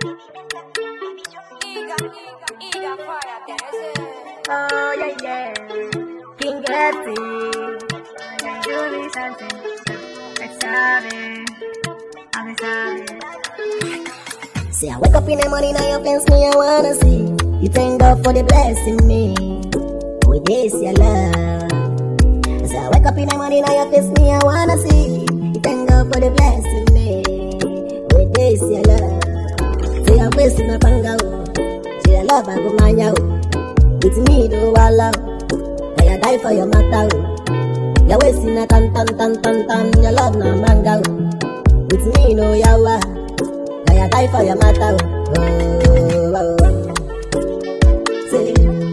Oh yeah yeah, King Getty, do me something, I'm sorry. See, I wake up in the morning, now your face me, I wanna see. You thank God for the blessing me with this your love. See, I wake up in the morning, now your face me, I wanna see. You thank God for the blessing me with this your love. See, I'm wasting my panga. See, I love I go mania. With me do I love. I die for your matter. You're wasting a tan. Your love na manga. With me no yawa. I die for your matter. See.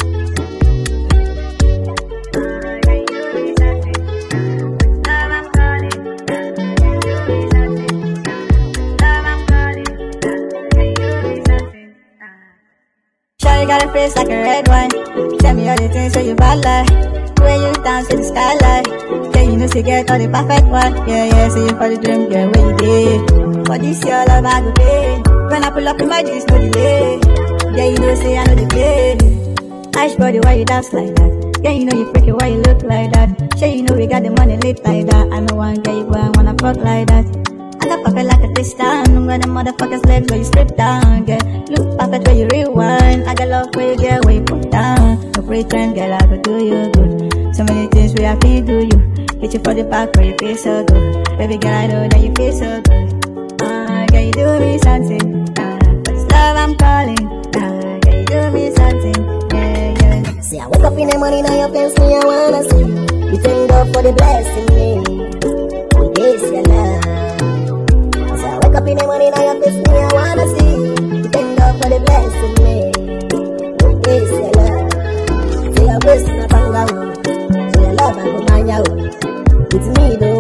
Sure you got a face like a red wine. Tell me all the things so you bad like. Where you dance to the skyline. Yeah, you know she get all the perfect one. Yeah, see you for the dream, girl, where you did. For this your love I go pay. When I pull up in my jeans, no delay. Yeah, you know say I know the play. Ice body, why you dance like that? Yeah, you know you freaking, why you look like that? Sure you know we got the money lit like that. I know one girl you go and wanna fuck like that. I love fuck it like a twist down. I'm gonna motherfuckers legs where you strip down, girl. Look perfect where you rewind. I got love where you get where you put down. No pretend, girl, I go do you good. So many things we have to do you. Hit you for the back where you feel so good. Baby girl, I know that you feel so good. Girl, you do me something. For this love I'm calling. Girl, you do me something. Yeah. See, I wake up in the morning, now your face me, I wanna see. You thank God for the blessing me with this your love. See, I wake up in the morning, now your face me, I wanna see. You thank God for the blessing me with this your love. See, I'm wasting a panga. See, your love I go mania. With me, though.